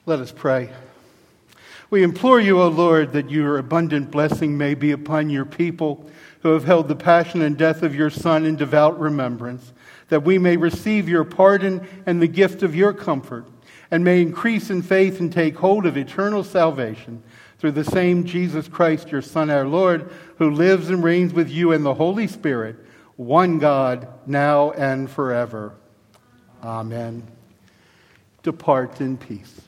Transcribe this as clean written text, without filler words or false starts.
Let us pray. We implore you, O Lord, that your abundant blessing may be upon your people who have held the passion and death of your Son in devout remembrance, that we may receive your pardon and the gift of your comfort, and may increase in faith and take hold of eternal salvation through the same Jesus Christ, your Son, our Lord, who lives and reigns with you in the Holy Spirit, one God, now and forever. Amen. Depart in peace.